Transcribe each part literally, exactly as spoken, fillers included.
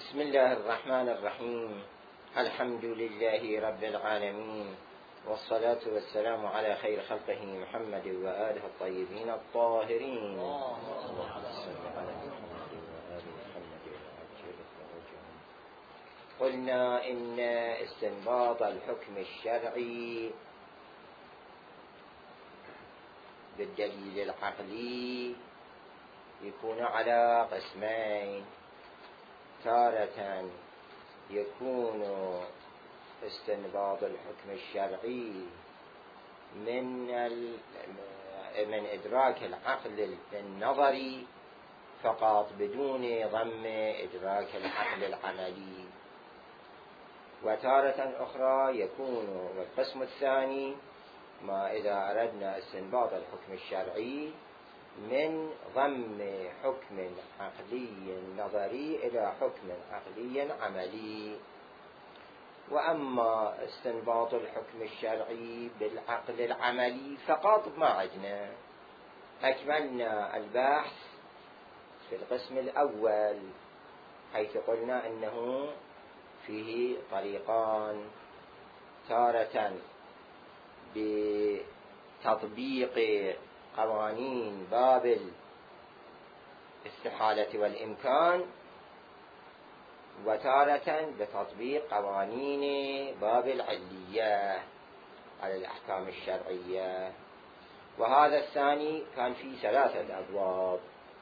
بسم الله الرحمن الرحيم. الحمد لله رب العالمين، والصلاة والسلام على خير خلقه محمد وآله الطيبين الطاهرين. قلنا إن استنباط الحكم الشرعي بالدليل العقلي يكون على قسمين. تارة يكون استنباط الحكم الشرعي من من إدراك العقل النظري فقط بدون ضم إدراك العقل العملي، وتارة أخرى يكون والقسم الثاني ما إذا أردنا استنباط الحكم الشرعي من ضم حكم عقلي نظري إلى حكم عقلي عملي. وأما استنباط الحكم الشرعي بالعقل العملي فقط ما عندنا. أكملنا البحث في القسم الأول حيث قلنا أنه فيه طريقان: تارة بتطبيق قوانين باب الاستحالة والإمكان، وتارة بتطبيق قوانين باب العلية على الأحكام الشرعية. وهذا الثاني كان فيه ثلاثة أبواب،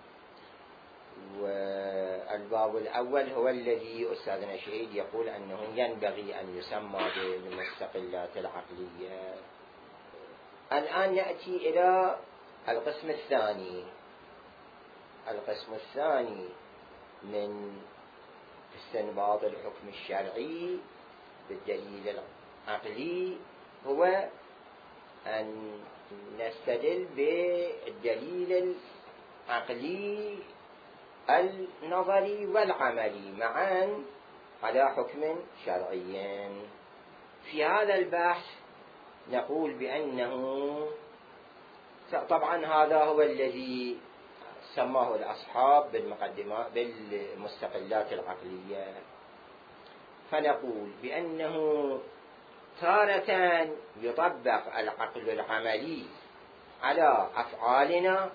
والباب الأول هو الذي أستاذنا شهيد يقول أنه ينبغي أن يسمى بالمستقلات العقلية. الآن نأتي إلى القسم الثاني. القسم الثاني من استنباط الحكم الشرعي بالدليل العقلي هو أن نستدل بالدليل العقلي النظري والعملي معا على حكم شرعي. في هذا البحث نقول بأنه طبعا هذا هو الذي سماه الأصحاب بالمقدمات بالمستقلات العقلية، فنقول بأنه تارة يطبق العقل العملي على أفعالنا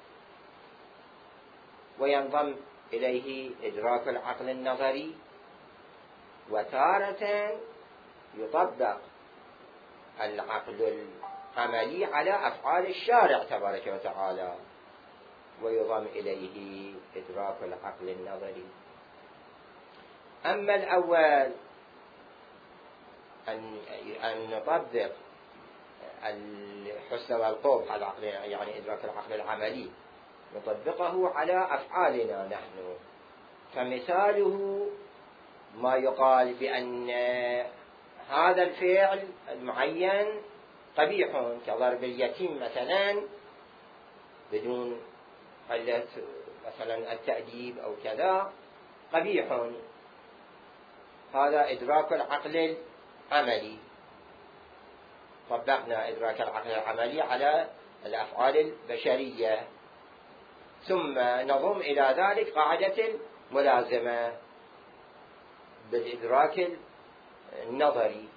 وينضم إليه إدراك العقل النظري، وتارة يطبق العقل العملي على أفعال الشارع تبارك وتعالى ويضم إليه إدراك العقل النظري. أما الأول أن أن نطبق الحسن والقبح على العقل، يعني إدراك العقل العملي نطبقه على أفعالنا نحن. فمثاله ما يقال بأن هذا الفعل المعين قبيح كضرب اليتيم مثلا بدون علة مثلا التأديب أو كذا، قبيح. هذا إدراك العقل العملي، طبقنا إدراك العقل العملي على الأفعال البشرية، ثم نضم إلى ذلك قاعدة الملازمة بالإدراك النظري،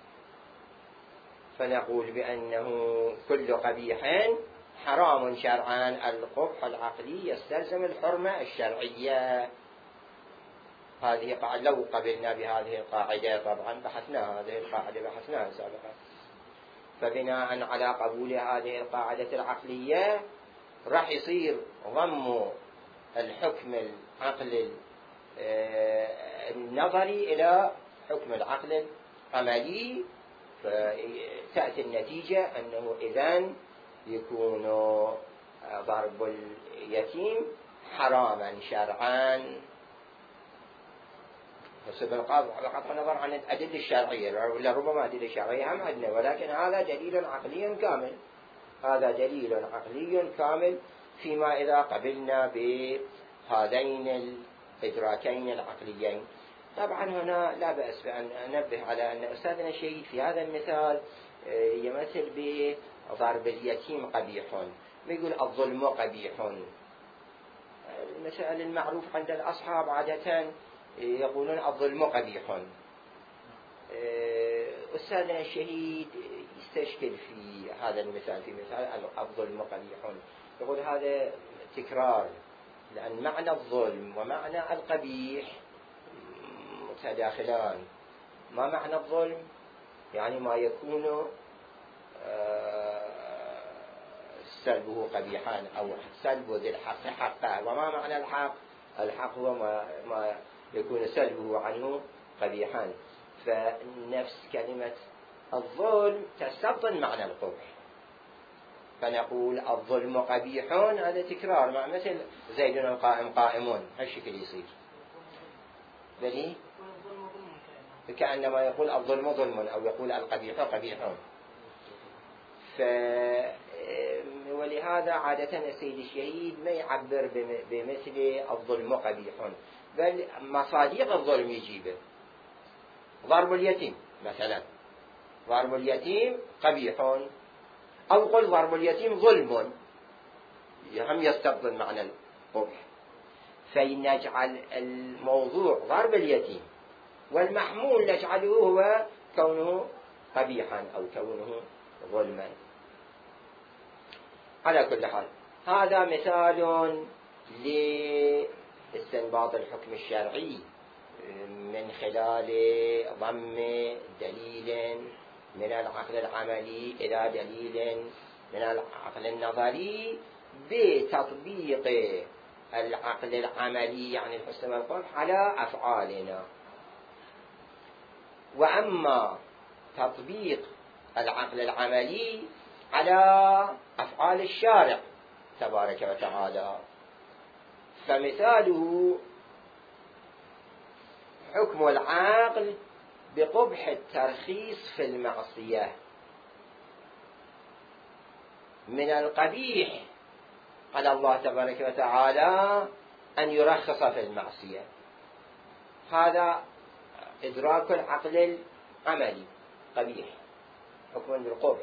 فنقول بأنه كل قبيح حرام شرعا. القبح العقلي يستلزم الحرمة الشرعية. هذه قاعدة لو قبلنا بهذه القاعدة، طبعا بحثنا هذه القاعدة بحثناها سابقا، فبناء على قبول هذه القاعدة العقلية راح يصير ضم الحكم العقل النظري إلى حكم العقل العملي، فتأتي النتيجة أنه إذن يكون ضرب اليتيم حراما شرعا بقطع النظر عن الأدلة الشرعية، لربما الأدلة الشرعية هم عندنا، ولكن هذا دليل عقلي كامل. هذا دليل عقلي كامل فيما إذا قبلنا بهذين الإدراكين العقليين. طبعا هنا لا بأس بأن أنبه على أن أستاذنا الشهيد في هذا المثال يمثل بضرب اليتيم قبيح، ويقول الظلم قبيح. المسائل المعروف عند الأصحاب عادة يقولون الظلم قبيح. أستاذنا الشهيد يستشكل في هذا المثال، في مثال الظلم قبيح، يقول هذا تكرار، لأن معنى الظلم ومعنى القبيح متداخلان. ما معنى الظلم؟ يعني ما يكون سلبه قبيحان أو سلب ذي الحق حقه. وما معنى الحق؟ الحق هو ما, ما يكون سلبه عنه قبيحان. فنفس كلمة الظلم تستبطن معنى القبح، فنقول الظلم قبيح، هذا تكرار، مع مثل زيد القائم قائمون، هالشكل يصير. بلي كأنما يقول الظلم ظلم، أو يقول القبيح قبيح. ف ولهذا عادة السيد الشهيد ما يعبر بمثل الظلم قبيح، بل مصادق الظلم يجيبه. ضرب اليتيم مثلا، ضرب اليتيم قبيح، أو قل ضرب اليتيم ظلم، هم يستبطن معنى القبح. فنجعل الموضوع ضرب اليتيم، والمحمول نجعله هو كونه قبيحا أو كونه ظلما. على كل حال هذا مثال لاستنباط الحكم الشرعي من خلال ضم دليل من العقل العملي إلى دليل من العقل النظري بتطبيق العقل العملي، يعني الحسن والقبح، على أفعالنا. وأما تطبيق العقل العملي على أفعال الشارع تبارك وتعالى، فمثاله حكم العقل بقبح الترخيص في المعصية. من القبيح على الله تبارك وتعالى أن يرخص في المعصية، هذا إدراك العقل العملي قبيح، حكم بالقبح.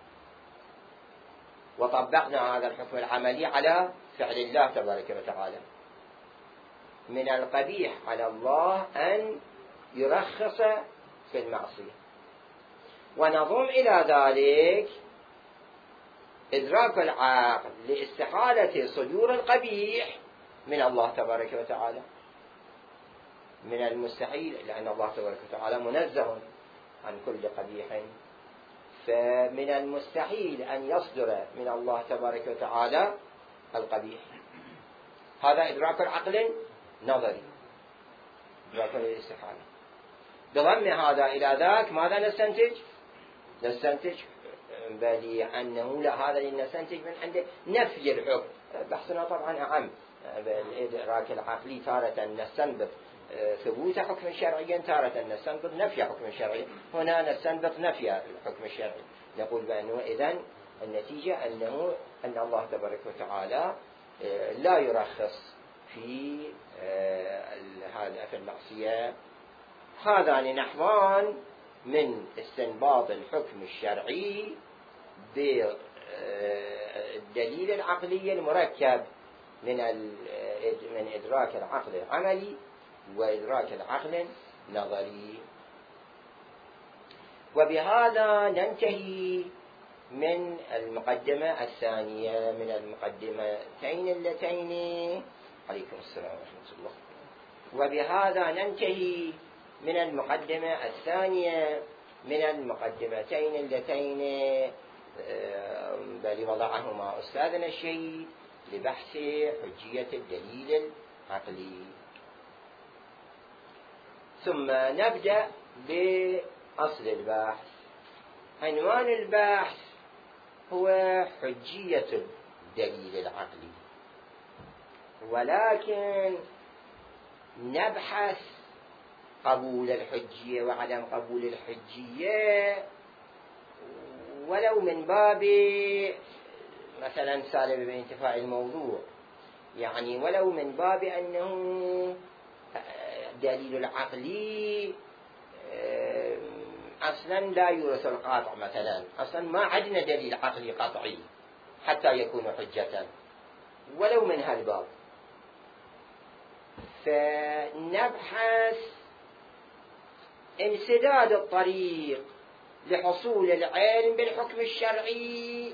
وطبقنا هذا الحكم العملي على فعل الله تبارك وتعالى. من القبيح على الله أن يرخص في المعصية، ونضم إلى ذلك إدراك العقل لاستحالة صدور القبيح من الله تبارك وتعالى. من المستحيل، لأن الله تبارك وتعالى منزه عن كل قبيح، فمن المستحيل أن يصدر من الله تبارك وتعالى القبيح. هذا إدراك العقل نظري، إدراك الاستحالة. بضم هذا إلى ذاك ماذا نستنتج؟ نستنتج بل أنه لا، هذا اللي نستنتج من عنده نفي الحكم. بحثنا طبعا أعم بالإدراك العقلي، تارة نستنبط ثبوت حكم شرعي، تارة نستنبط نفي حكم شرعي. هنا نستنبط نفي الحكم الشرعي، نقول بأنه إذن النتيجة أنه أن الله تبارك وتعالى لا يرخص في هذا في المعصية. هذان نحوان من استنباط الحكم الشرعي بالدليل العقلي المركب من من إدراك العقل العملي وإدراك العقل النظري. وبهذا ننتهي من المقدمة الثانية من المقدمتين اللتين، عليكم السلام ورحمة الله. وبهذا ننتهي من المقدمة الثانية من المقدمتين اللتين بل وضعهما أستاذنا الشهيد لبحث حجية الدليل العقلي. ثم نبدأ بأصل البحث. عنوان البحث هو حجية الدليل العقلي، ولكن نبحث قبول الحجية وعدم قبول الحجية ولو من باب مثلا سالب بانتفاع الموضوع، يعني ولو من باب أنه دليل العقلي أصلا لا يورث القاطع، مثلا أصلا ما عندنا دليل عقلي قطعي حتى يكون حجة، ولو من هالباب. فنبحث انسداد الطريق لحصول العلم بالحكم الشرعي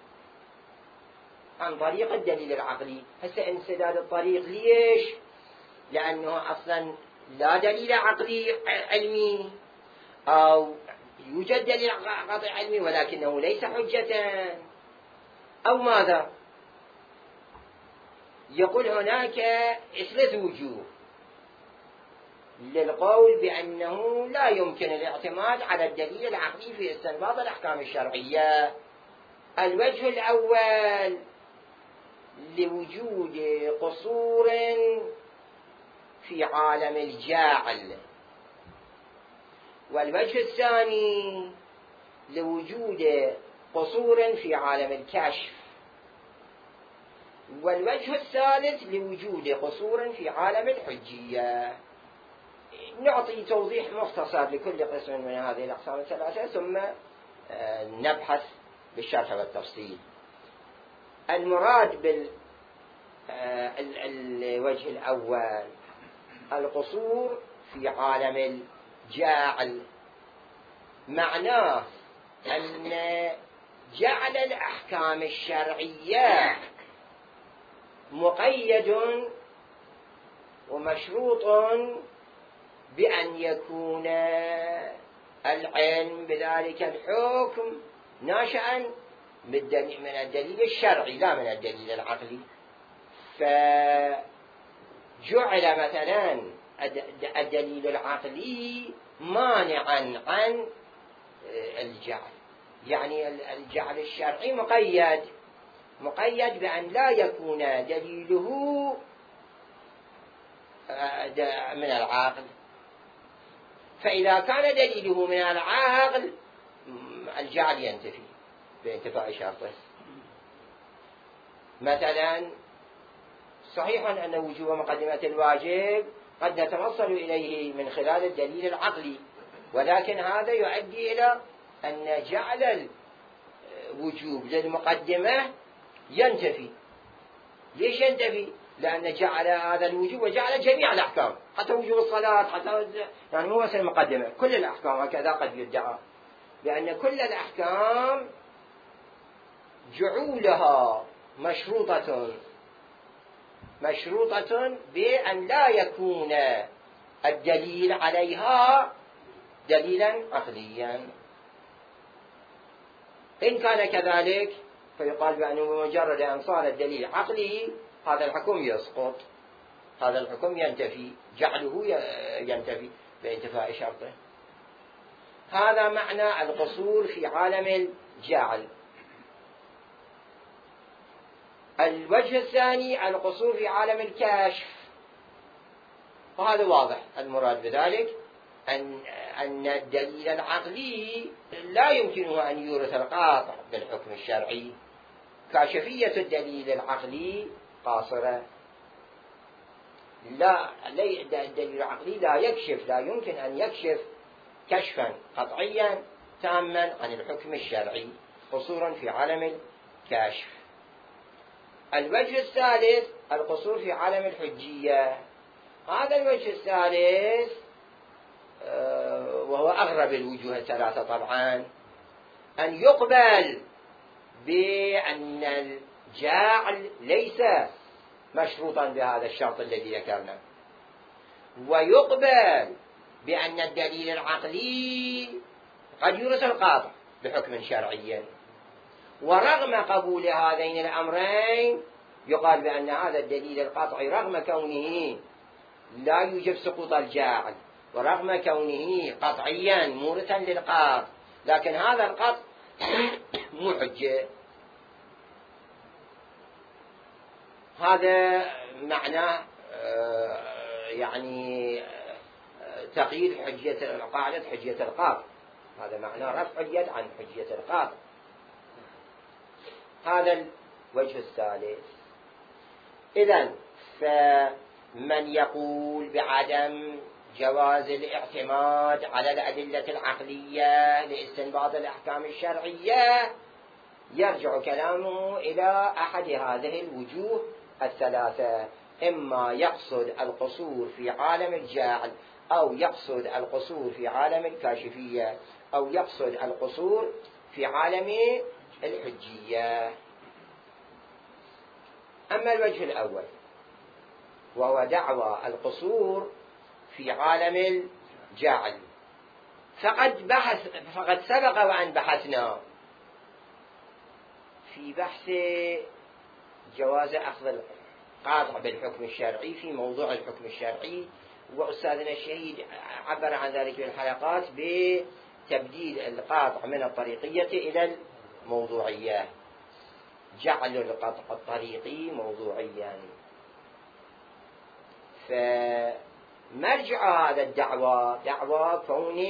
عن طريق الدليل العقلي. هسه انسداد الطريق ليش؟ لأنه أصلا لا دليل عقلي علمي، أو يوجد دليل قطعي علمي ولكنه ليس حجة، أو ماذا؟ يقول هناك ثلاث وجوه للقول بأنه لا يمكن الاعتماد على الدليل العقلي في استنباط الأحكام الشرعية. الوجه الأول لوجود قصور في عالم الجاعل، والوجه الثاني لوجود قصور في عالم الكشف، والوجه الثالث لوجود قصور في عالم الحجية. نعطي توضيح مختصر لكل قسم من هذه الأقسام الثلاثة ثم نبحث بالشرح والتفصيل. المراد بالوجه الأول القصور في عالم الجاعل، معناه أن جعل الأحكام الشرعية مقيد ومشروط بأن يكون العلم بذلك الحكم ناشئا من الدليل الشرعي لا من الدليل العقلي. فجعل مثلا الدليل العقلي مانعا عن الجعل، يعني الجعل الشرعي مقيد مقيد بأن لا يكون دليله من العقل. فإذا كان دليله من العقل الجعل ينتفي بانتفاء شرطه. مثلا صحيح أن وجوب مقدمة الواجب قد نتوصل إليه من خلال الدليل العقلي، ولكن هذا يؤدي إلى أن جعل الوجوب للمقدمة ينتفي. ليش ينتفي؟ لأن جعل هذا الوجوب وجعل جميع الأحكام، حتى وجوب الصلاة، حتى يعني مو بس المقدمة، كل الأحكام. هكذا قد يدعى بأن كل الأحكام جعولها مشروطة مشروطة بأن لا يكون الدليل عليها دليلا عقليا. إن كان كذلك فيقال بأنه بمجرد أن صار الدليل عقلي هذا الحكم يسقط، هذا الحكم ينتفي، جعله ينتفي بانتفاء شرطه. هذا معنى القصور في عالم الجعل. الوجه الثاني القصور في عالم الكشف، وهذا واضح المراد بذلك أن أن الدليل العقلي لا يمكنه أن يورث القاطع بالحكم الشرعي. كاشفية الدليل العقلي قاصرة، لا الدليل العقلي لا يكشف، لا يمكن أن يكشف كشفا قطعيا تاما عن الحكم الشرعي، قصورا في عالم الكشف. الوجه الثالث القصور في عالم الحجية. هذا الوجه الثالث وهو أغرب الوجوه الثلاثة طبعا، أن يقبل بأن الجعل ليس مشروطا بهذا الشرط الذي ذكرنا، ويقبل بأن الدليل العقلي قد يورث القاطع بحكم شرعي. ورغم قبول هذين الأمرين يقال بأن هذا الدليل القطعي رغم كونه لا يوجب سقوط الجاعل، ورغم كونه قطعيا مورثا للقاطع، لكن هذا القطع مو حجة. هذا معناه يعني تقييد حجية قاعدة حجية القاطع، هذا معناه رفع اليد عن حجية القاطع. هذا الوجه الثالث. إذن فمن يقول بعدم جواز الاعتماد على الأدلة العقلية لاستنباط الأحكام الشرعية يرجع كلامه إلى أحد هذه الوجوه الثلاثة، إما يقصد القصور في عالم الجعل، أو يقصد القصور في عالم الكاشفية، أو يقصد القصور في عالم الحجية. أما الوجه الأول وهو دعوى القصور في عالم الجعل، فقد بحث فقد سبق وأن بحثنا في بحث جواز أخذ القاطع بالحكم الشرعي في موضوع الحكم الشرعي، وأستاذنا الشهيد عبر عن ذلك في الحلقات بتبديل القاطع من الطريقية إلى الموضوعية، جعل القطع الطريقي موضوعيا. فمرجع هذا الدعوى دعوى كون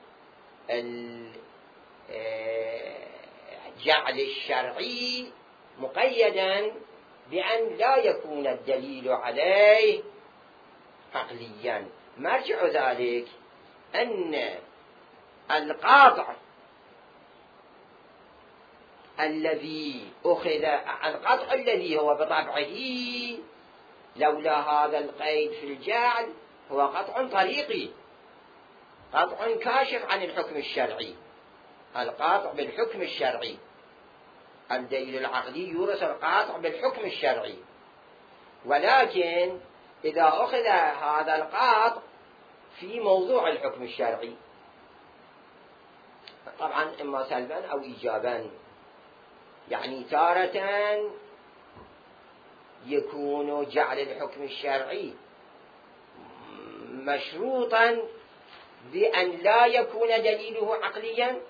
الجعل الشرعي مقيدا بأن لا يكون الدليل عليه عقليا. مرجع ذلك أن القاطع الذي أخذ القطع الذي هو بطبعه لولا هذا القيد في الجعل هو قطع طريقي، قطع كاشف عن الحكم الشرعي، القاطع بالحكم الشرعي. الدليل العقلي يورث القاطع بالحكم الشرعي، ولكن إذا أخذ هذا القاطع في موضوع الحكم الشرعي، طبعا إما سلبا أو إيجابا، يعني تارة يكون جعل الحكم الشرعي مشروطا بأن لا يكون دليله عقليا،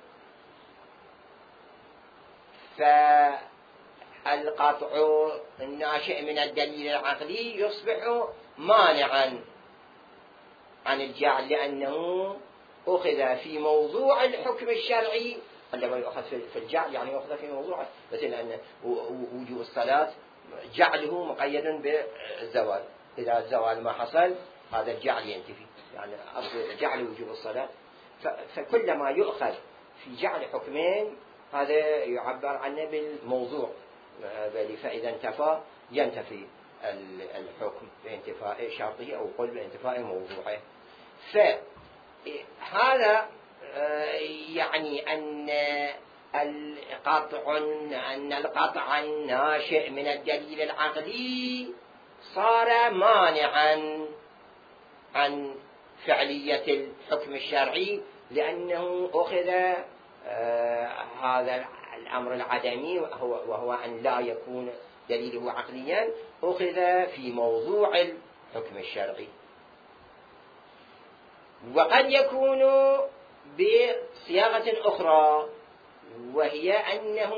فالقطع الناشئ من الدليل العقلي يصبح مانعا عن الجعل، لأنه أخذ في موضوع الحكم الشرعي. عندما يؤخذ في الجعل يعني يؤخذ في موضوعه، مثل أن وجوب الصلاة جعله مقيد بالزوال، إذا الزوال ما حصل هذا الجعل ينتفي، يعني أصل جعل وجوب الصلاة. فكلما يؤخذ في جعل حكمين هذا يعبر عنه بالموضوع، فإذا انتفى ينتفي الحكم بانتفاء شرطه أو قل بانتفاء موضوعه. فهذا يعني أن القطع أن القطع الناشئ من الدليل العقلي صار مانعا عن فعلية الحكم الشرعي، لأنه أخذ آه هذا الأمر العدمي وهو أن لا يكون دليله عقليا، أخذ في موضوع الحكم الشرعي. وقد يكون بصياغة أخرى، وهي أنه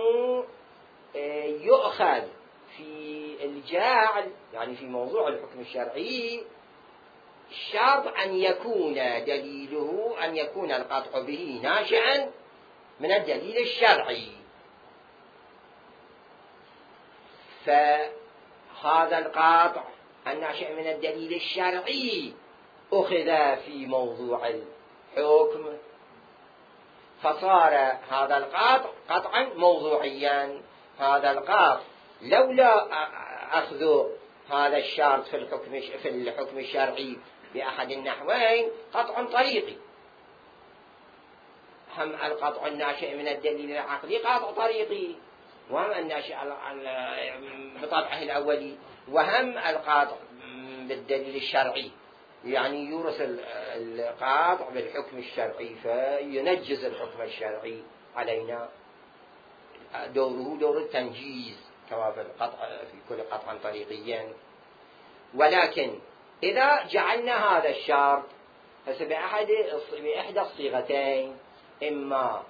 يؤخذ في الجعل يعني في موضوع الحكم الشرعي شرط أن يكون دليله أن يكون القطع به ناشئا من الدليل الشرعي. فهذا القطع الناشئ من الدليل الشرعي أخذ في موضوع الحكم، فصار هذا القطع قطعا موضوعيا. هذا القطع لولا أخذ هذا الشرط في الحكم في الحكم الشرعي بأحد النحوين قطع طريقي، هم القطع الناشئ من الدليل العقلي قطع طريقي، وهم الناشئ بطبعه الأولي، وهم القاطع بالدليل الشرعي، يعني يورث القاطع بالحكم الشرعي فينجز الحكم الشرعي علينا، دوره دور التنجيز كما في القطع في كل قطع طريقيا. ولكن إذا جعلنا هذا الشرط فبأحد بإحدى الصيغتين، إما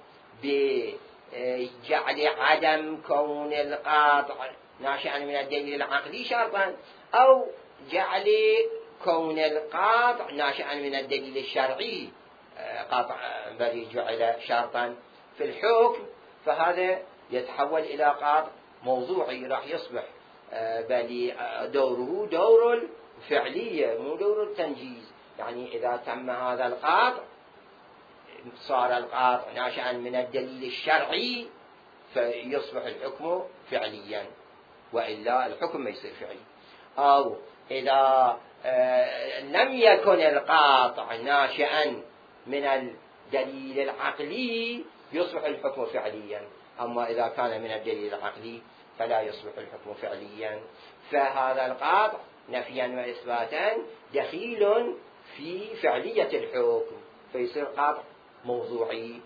بجعل عدم كون القاطع ناشئا من الدليل العقلي شرطا، أو جعل كون القاطع ناشئا من الدليل الشرعي قاطع بل جعل شرطا في الحكم، فهذا يتحول إلى قاطع موضوعي راح يصبح بل دوره دور الفعلية مو دور التنجيز. يعني إذا تم هذا القاطع صار القاطع ناشئا من الدليل الشرعي فيصبح الحكم فعليا، وإلا الحكم ما يصير فعلي. أو إذا لم يكن القاطع ناشئا من الدليل العقلي يصبح الحكم فعليا، أما إذا كان من الدليل العقلي فلا يصبح الحكم فعليا. فهذا القاطع نفيا وإثباتا دخيل في فعلية الحكم، فيصير قاطع موضوعي.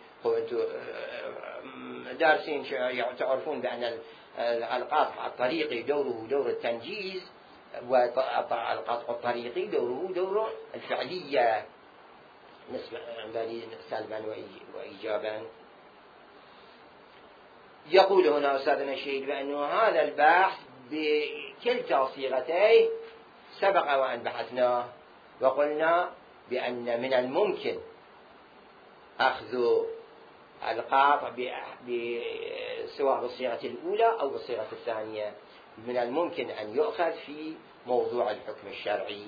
دارسين تعرفون بأن القاطع الطريقي دوره دور التنجيز، والقاطع الطريقي دوره دور الفعلية سلبا وإيجابا. يقول هنا أستاذنا الشهيد بأنه هذا البحث بكلتا صيغتيه سبق وأن بحثناه، وقلنا بأن من الممكن أخذ القاطع سواء بالصيغة الأولى أو بالصيغة الثانية، من الممكن أن يؤخذ في موضوع الحكم الشرعي.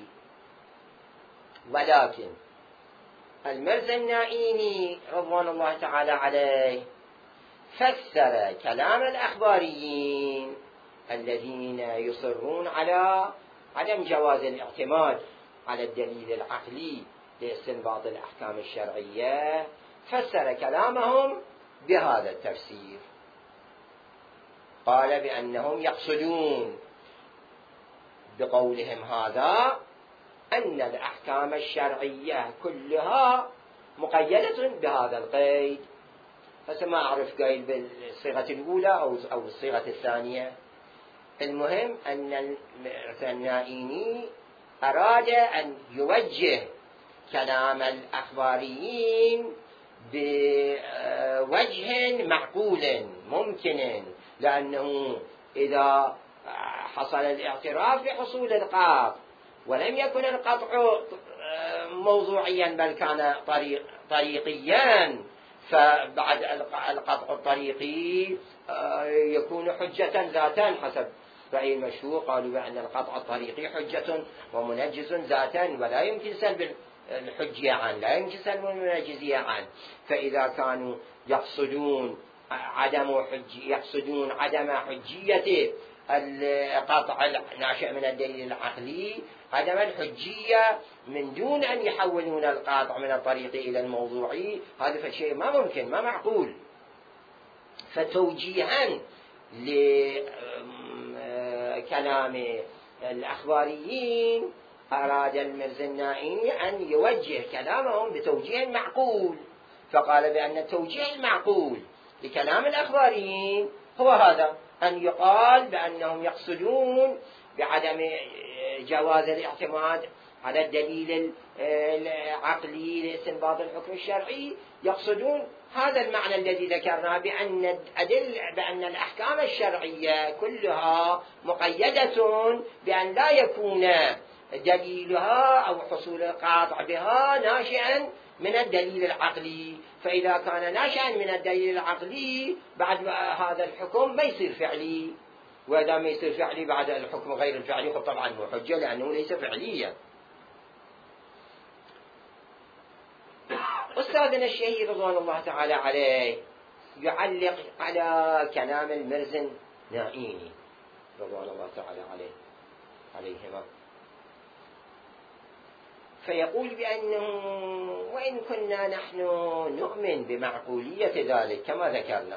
ولكن المرزا النائيني رضوان الله تعالى عليه فسر كلام الأخباريين الذين يصرون على عدم جواز الاعتماد على الدليل العقلي لاستنباط الأحكام الشرعية، فسر كلامهم بهذا التفسير. قال بأنهم يقصدون بقولهم هذا أن الأحكام الشرعية كلها مقيدة بهذا القيد. هسه ما أعرف قايل بالصيغة الأولى أو بالصيغة الثانية. المهم أن النائيني أراد أن يوجه كلام الأخباريين بوجه معقول ممكن، لأنه إذا حصل الاعتراف بحصول القاطع ولم يكن القطع موضوعيا بل كان طريق طريقيا، فبعد القطع الطريقي يكون حجة ذاتا حسب رأي المشهور. قالوا بأن القطع الطريقي حجة ومنجز ذاتا، ولا يمكن سلب الحجية عنه، لا يمكن سلب المنجزية عنه. فإذا كانوا يقصدون عدم حج يقصدون عدم حجية القطع الناشئ من الدليل العقلي، عدم الحجية من دون أن يحولون القاطع من الطريقي إلى الموضوعي، هذا فشيء ما ممكن، ما معقول. فتوجيها لكلام الأخباريين أراد المرزا النائيني أن يوجه كلامهم بتوجيه معقول، فقال بأن التوجيه المعقول لكلام الأخباريين هو هذا، أن يقال بأنهم يقصدون بعدم جواز الاعتماد على الدليل العقلي لاستنباط الحكم الشرعي، يقصدون هذا المعنى الذي ذكرناه بأن أدل بأن الأحكام الشرعية كلها مقيدة بأن لا يكون دليلها أو حصول القاطع بها ناشئا من الدليل العقلي، فإذا كان ناشئا من الدليل العقلي بعد هذا الحكم ما يصير فعلي، وإذا ما يصير فعلي بعد الحكم غير الفعلي طبعا مو حجة لأنه ليس فعليا. أستاذنا الشهيد رضوان الله تعالى عليه يعلق على كلام المرزا النائيني رضوان الله تعالى عليه عليهما، فيقول بأنه وإن كنا نحن نؤمن بمعقولية ذلك كما ذكرنا،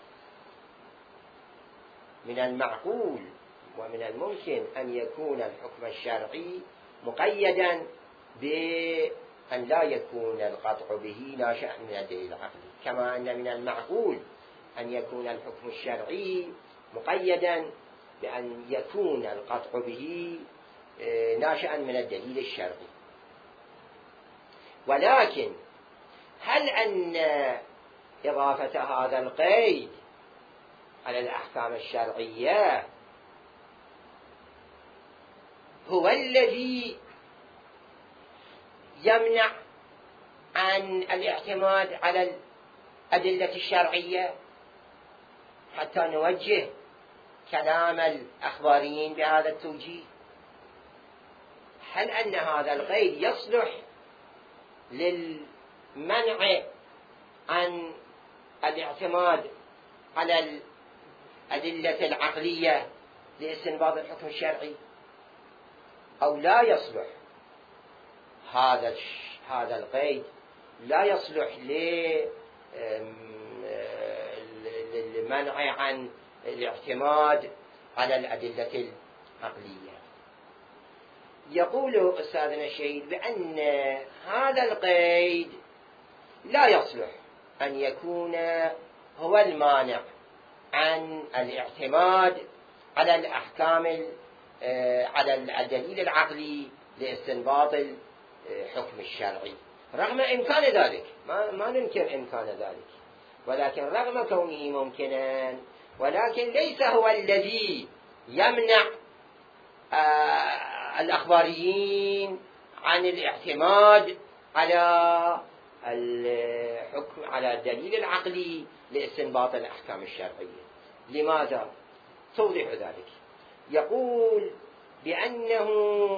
من المعقول ومن الممكن أن يكون الحكم الشرعي مقيدا بأن لا يكون القطع به ناشئا من الدليل العقلي، كما أن من المعقول أن يكون الحكم الشرعي مقيدا بأن يكون القطع به ناشئا من الدليل الشرعي. ولكن هل أن إضافة هذا القيد على الأحكام الشرعية هو الذي يمنع عن الاعتماد على الأدلة الشرعية حتى نوجه كلام الأخباريين بهذا التوجيه؟ هل أن هذا القيد يصلح للمنع عن الاعتماد على الأدلة العقلية لاستنباط الحكم الشرعي، أو لا يصلح هذا هذا القيد، لا يصلح للمنع عن الاعتماد على الأدلة العقلية. يقول أستاذنا الشهيد بأن هذا القيد لا يصلح أن يكون هو المانع عن الاعتماد على الأحكام على الدليل العقلي لاستنباط الحكم الشرعي، رغم إمكان ذلك، ما, ما ننكر إمكان ذلك، ولكن رغم كونه ممكنا، ولكن ليس هو الذي يمنع آه الأخباريين عن الاعتماد على الحكم على الدليل العقلي لاستنباط الأحكام الشرعية. لماذا؟ توضيح ذلك. يقول بأنه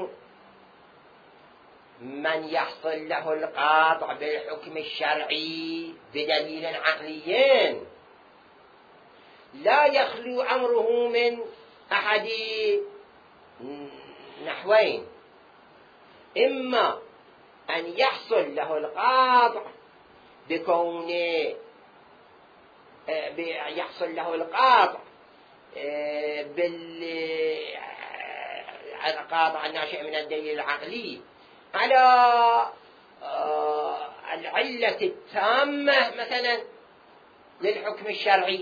من يحصل له القاطع بالحكم الشرعي بدليل عقلي لا يخلو أمره من أحد نحوين: إما أن يحصل له القاطع بكون يحصل له القاطع بالقاطع الناشئ من الدليل العقلي على العلة التامة مثلا للحكم الشرعي،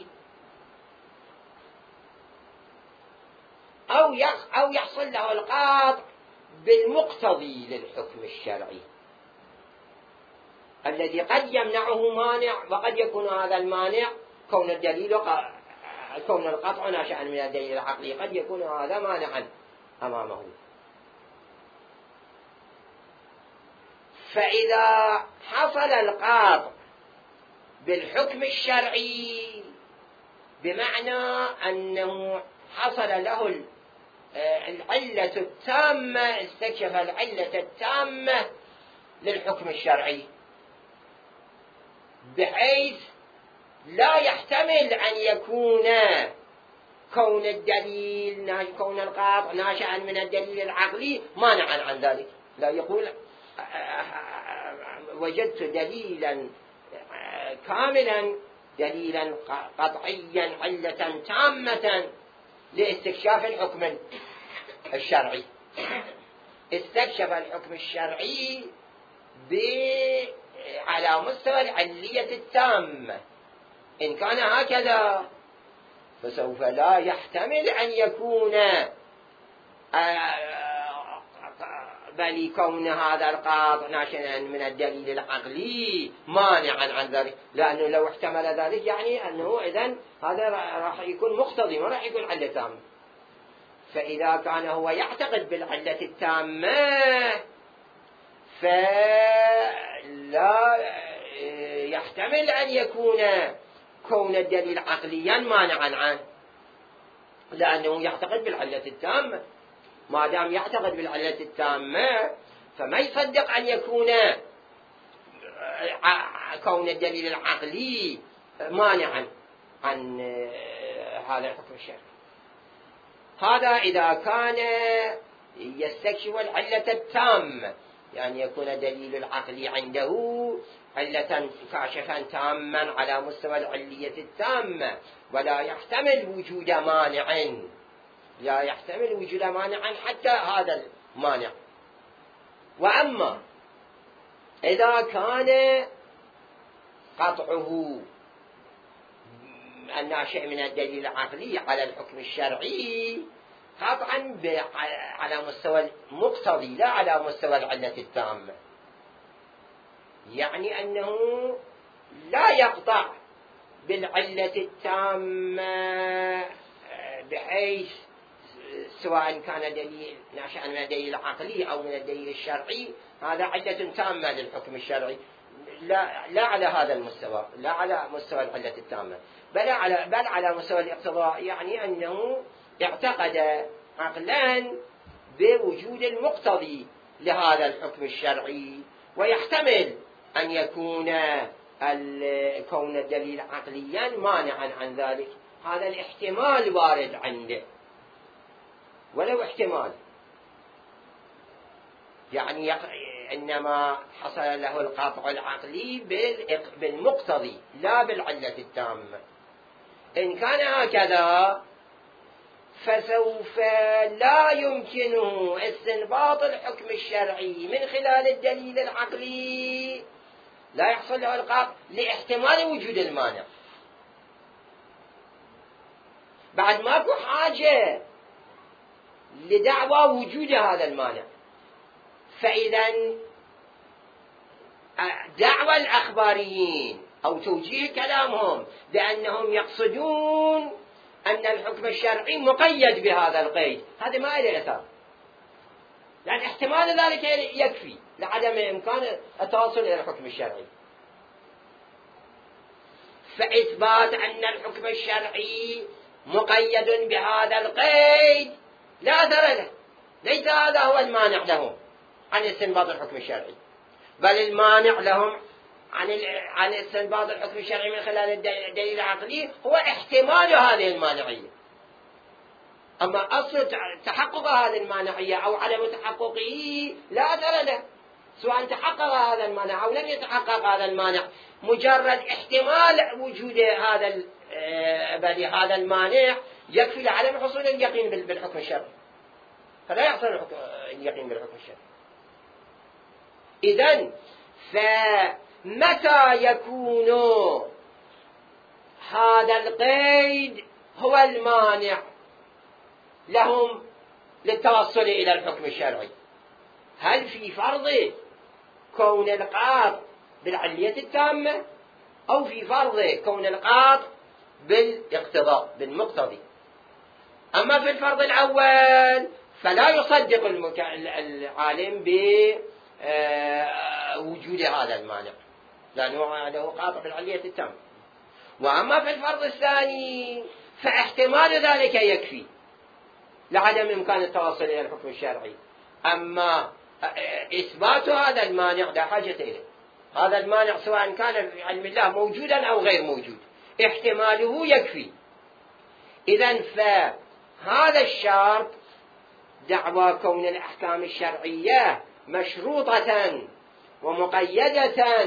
أو أو يحصل له القاطع بالمقتضي للحكم الشرعي الذي قد يمنعه مانع، وقد يكون هذا المانع كون الدليل كون القطع ناشئا من الدليل العقلي، قد يكون هذا مانعا أمامه. فإذا حصل القاطع بالحكم الشرعي بمعنى أنه حصل له العلة التامة، استكشف العلة التامة للحكم الشرعي بحيث لا يحتمل أن يكون كون الدليل كون القاطع ناشئا من الدليل العقلي مانعا عن ذلك. لا يقول وجدت دليلا كاملا، دليلا قطعيا، علة تامة لاستكشاف الحكم الشرعي. استكشف الحكم الشرعي على مستوى العلية التامة. إن كان هكذا فسوف لا يحتمل أن يكون بل كون هذا القاطع ناشئا من الدليل العقلي مانعا عن ذلك، لأنه لو احتمل ذلك يعني أنه إذن هذا راح يكون مقتضي، ما راح يكون علة تامة. فإذا كان هو يعتقد بالعلة التامة فلا يحتمل أن يكون كون الدليل عقليا مانعا عنه، لأنه يعتقد بالعلة التامة. ما دام يعتقد بالعلة التامة فما يصدق أن يكون كون الدليل العقلي مانعا عن هذا الحكم الشرعي. هذا إذا كان يستكشف العلة التامة، يعني يكون دليل العقل عنده علة كاشفا تاما على مستوى العلية التامة، ولا يحتمل وجود مانع، لا يحتمل وجود مانع حتى هذا المانع. وأما إذا كان قطعه الناشئ من الدليل العقلي على الحكم الشرعي قطعا على مستوى المقتضي لا على مستوى العلة التامة، يعني أنه لا يقطع بالعلة التامة بحيث سواء كان دليل ناشئا من الدليل العقلي أو من الدليل الشرعي هذا علة تامة للحكم الشرعي، لا, لا على هذا المستوى، لا على مستوى العلة التامة، بل على, بل على مستوى الاقتضاء، يعني أنه اعتقد عقلا بوجود المقتضي لهذا الحكم الشرعي، ويحتمل أن يكون كون الدليل عقليا مانعا عن ذلك. هذا الاحتمال وارد عنده ولو احتمال. يعني إنما حصل له القطع العقلي بالمقتضي لا بالعلة التامة. إن كان هكذا فسوف لا يمكنه استنباط الحكم الشرعي من خلال الدليل العقلي، لا يحصل له القطع لاحتمال وجود المانع. بعد ماكو حاجة لدعوى وجود هذا المانع. فإذا دعوى الأخباريين أو توجيه كلامهم بأنهم يقصدون أن الحكم الشرعي مقيد بهذا القيد، هذا ما له أثر، لأن احتمال ذلك يكفي لعدم إمكان التوصل إلى الحكم الشرعي. فإثبات أن الحكم الشرعي مقيد بهذا القيد لا أثر له، ليس هذا هو المانع لهم عن استنباط الحكم الشرعي، بل المانع لهم عن عن استنباط الحكم الشرعي من خلال الدليل العقلي هو احتمال هذه المانعية. أما أصل تحقق هذه المانعية أو عدم تحققه لا أثر له، سواء تحقق هذا المانع أو لم يتحقق هذا المانع، مجرد احتمال وجود هذا هذا المانع يكفي لعدم حصول اليقين بالحكم الشرعي، فلا يحصل اليقين بالحكم الشرعي. إذن فمتى يكون هذا القيد هو المانع لهم للتوصل إلى الحكم الشرعي؟ هل في فرض كون القاط بالعلية التامة، أو في فرض كون القاط بالاقتضاء بالمقتضي؟ أما في الفرض الأول فلا يصدق العالم بوجود هذا المانع لأنه له قاطع بالعلية التامة. وأما في الفرض الثاني فاحتمال ذلك يكفي لعدم إمكان التوصل إلى الحكم الشرعي. أما إثبات هذا المانع لا حاجة إليه، هذا المانع سواء كان في علم الله موجودا أو غير موجود احتماله يكفي. إذن فهذا الشرط دعوى كون الأحكام الشرعية مشروطة ومقيدة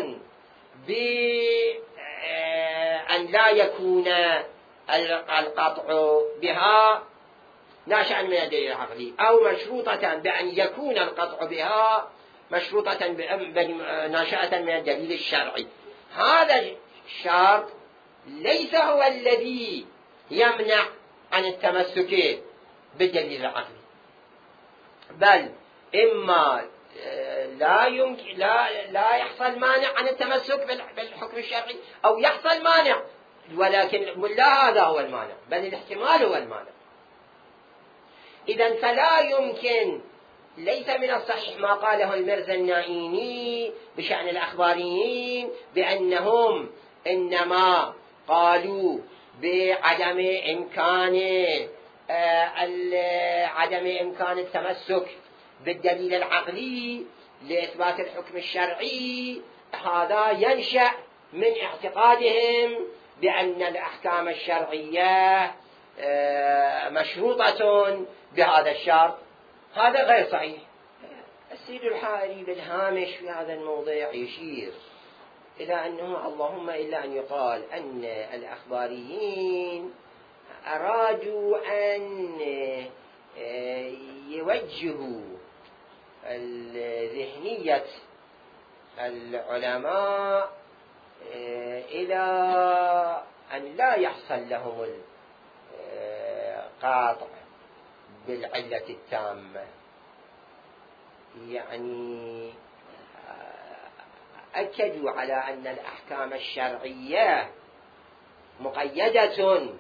بأن لا يكون القطع بها ناشئا من الدليل العقلي، أو مشروطة بأن يكون القطع بها مشروطة ناشئة من الدليل الشرعي. هذا الشرط ليس هو الذي يمنع عن التمسك بالدليل العقلي، بل إما لا يمكن لا لا يحصل مانع عن التمسك بالحكم الشرعي، أو يحصل مانع ولكن لا هذا هو المانع، بل الاحتمال هو المانع. إذن فلا يمكن، ليس من الصحيح ما قاله المرزا النائيني بشأن الأخباريين بأنهم إنما قالوا بعدم إمكان عدم إمكان التمسك بالدليل العقلي لإثبات الحكم الشرعي، هذا ينشأ من اعتقادهم بأن الأحكام الشرعية مشروطة بهذا الشرط. هذا غير صحيح. السيد الحائري بالهامش في هذا الموضع يشير إلى أنه اللهم إلا أن يقال أن الأخباريين أرادوا أن يوجهوا ذهنية العلماء إلى أن لا يحصل لهم القاطع بالعلة التامة، يعني أكدوا على أن الأحكام الشرعية مقيدة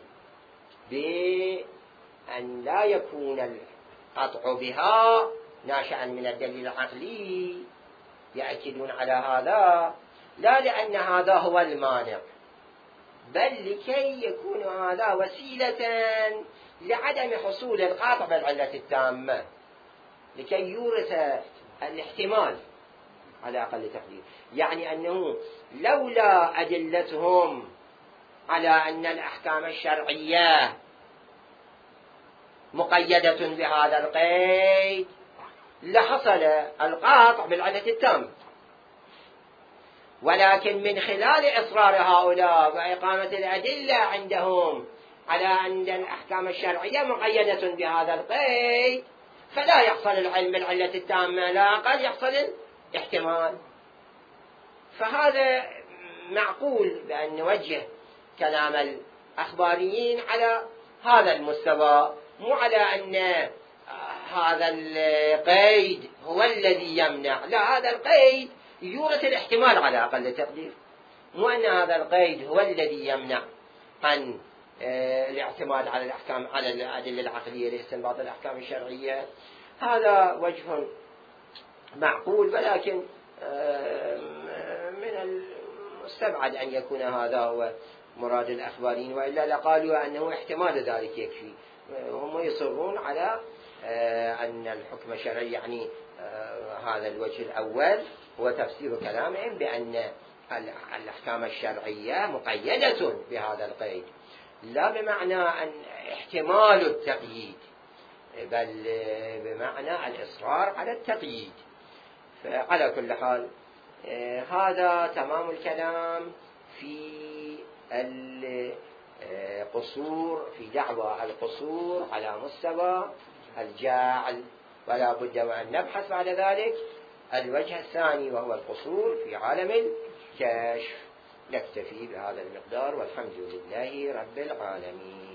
بأن لا يكون القطع بها ناشئا من الدليل العقلي، يأكدون على هذا لا لأن هذا هو المانع، بل لكي يكون هذا وسيلة لعدم حصول القاطع بالعلة التامة، لكي يورث الاحتمال على أقل تقدير. يعني أنه لولا أدلتهم على أن الأحكام الشرعية مقيدة بهذا القيد لحصل القاطع بالعلة التامة، ولكن من خلال إصرار هؤلاء وإقامة الأدلة عندهم على أن الأحكام الشرعية مقيدة بهذا القيد، فلا يحصل العلم بالعلة التامة، لا أقل يحصل الاحتمال. فهذا معقول بأن نوجه كلام الأخباريين على هذا المستوى، مو على أن هذا القيد هو الذي يمنع، لا، هذا القيد يورث الاحتمال على أقل تقدير، مو أن هذا القيد هو الذي يمنع عن الاعتماد على الأحكام على الأدلة العقلية لاستنباط الأحكام الشرعية. هذا وجه معقول، ولكن من المستبعد أن يكون هذا هو مراد الأخباريين، وإلا لقالوا أنه احتمال ذلك يكفي. هم يصرون على أن الحكم الشرعي يعني هذا الوجه الأول هو تفسير كلامهم بأن الأحكام الشرعية مقيدة بهذا القيد، لا بمعنى أن احتمال التقييد، بل بمعنى الإصرار على التقييد. فعلى كل حال هذا تمام الكلام في القصور، في دعوى القصور على مستوى الجاعل، ولا بد وأن نبحث بعد ذلك الوجه الثاني وهو القصور في عالم الكشف. نكتفي بهذا المقدار، والحمد لله رب العالمين.